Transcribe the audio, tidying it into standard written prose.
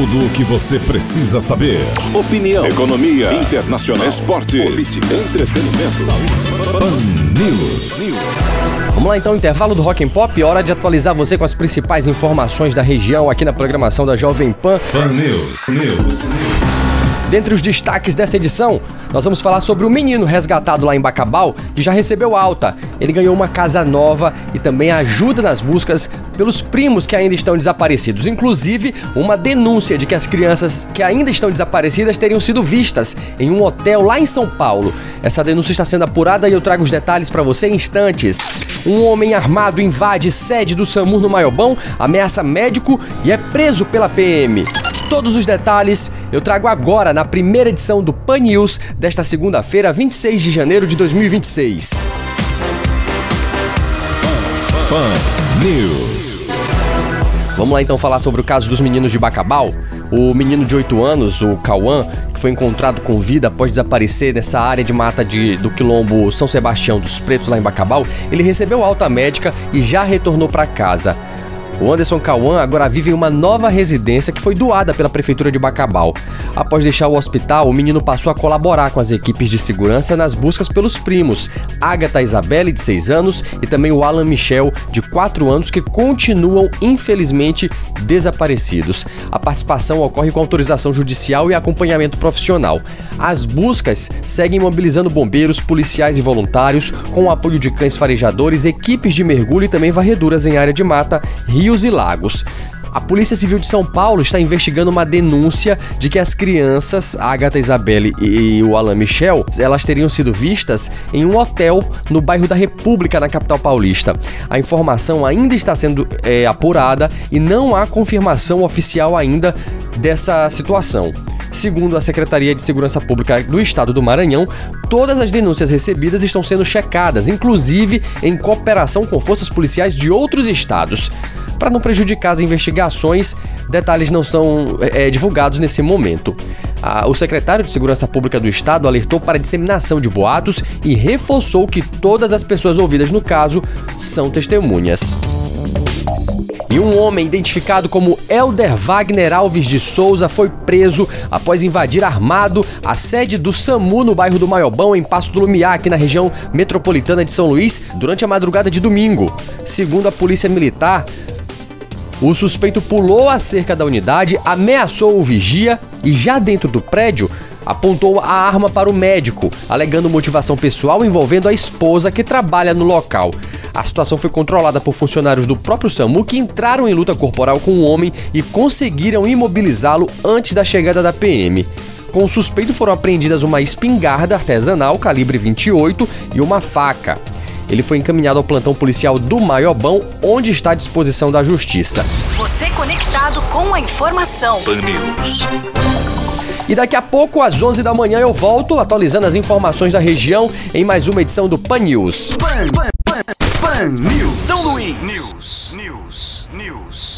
Tudo o que você precisa saber. Opinião, economia, internacional, esportes, política, entretenimento, saúde. Pan News. Vamos lá então, intervalo do Rock and Pop, hora de atualizar você com as principais informações da região aqui na programação da Jovem Pan. Pan News. Dentre os destaques dessa edição, nós vamos falar sobre o menino resgatado lá em Bacabal, que já recebeu alta. Ele ganhou uma casa nova e também ajuda nas buscas pelos primos que ainda estão desaparecidos. Inclusive, uma denúncia de que as crianças que ainda estão desaparecidas teriam sido vistas em um hotel lá em São Paulo. Essa denúncia está sendo apurada e eu trago os detalhes para você em instantes. Um homem armado invade sede do SAMU no Maiobão, ameaça médico e é preso pela PM. Todos os detalhes eu trago agora na primeira edição do Pan News desta segunda-feira, 26 de janeiro de 2026. Pan News. Vamos lá então falar sobre o caso dos meninos de Bacabal. O menino de 8 anos, o Cauã, que foi encontrado com vida após desaparecer nessa área de mata do quilombo São Sebastião dos Pretos, lá em Bacabal, ele recebeu alta médica e já retornou para casa. O Anderson Cauã agora vive em uma nova residência que foi doada pela Prefeitura de Bacabal. Após deixar o hospital, o menino passou a colaborar com as equipes de segurança nas buscas pelos primos, Agatha Isabelle, de 6 anos, e também o Alan Michel, de 4 anos, que continuam, infelizmente, desaparecidos. A participação ocorre com autorização judicial e acompanhamento profissional. As buscas seguem mobilizando bombeiros, policiais e voluntários, com o apoio de cães farejadores, equipes de mergulho e também varreduras em área de mata, rios e lagos. A Polícia Civil de São Paulo está investigando uma denúncia de que as crianças, a Agatha Isabelle e o Alan Michel, elas teriam sido vistas em um hotel no bairro da República, na capital paulista. A informação ainda está sendo apurada e não há confirmação oficial ainda dessa situação. Segundo a Secretaria de Segurança Pública do Estado do Maranhão, todas as denúncias recebidas estão sendo checadas, inclusive em cooperação com forças policiais de outros estados. Para não prejudicar as investigações, detalhes não são divulgados nesse momento. O secretário de Segurança Pública do Estado alertou para a disseminação de boatos e reforçou que todas as pessoas ouvidas no caso são testemunhas. E um homem identificado como Helder Wagner Alves de Souza foi preso após invadir armado a sede do SAMU no bairro do Maiobão, em Passo do Lumiar, aqui na região metropolitana de São Luís, durante a madrugada de domingo. Segundo a Polícia Militar, o suspeito pulou a cerca da unidade, ameaçou o vigia e, já dentro do prédio, apontou a arma para o médico, alegando motivação pessoal envolvendo a esposa que trabalha no local. A situação foi controlada por funcionários do próprio SAMU, que entraram em luta corporal com o homem e conseguiram imobilizá-lo antes da chegada da PM. Com o suspeito foram apreendidas uma espingarda artesanal calibre 28 e uma faca. Ele foi encaminhado ao plantão policial do Maiobão, onde está à disposição da justiça. Você conectado com a informação. Pan News. E daqui a pouco, às 11 da manhã, eu volto atualizando as informações da região em mais uma edição do Pan News. Pan News. São Luís. News.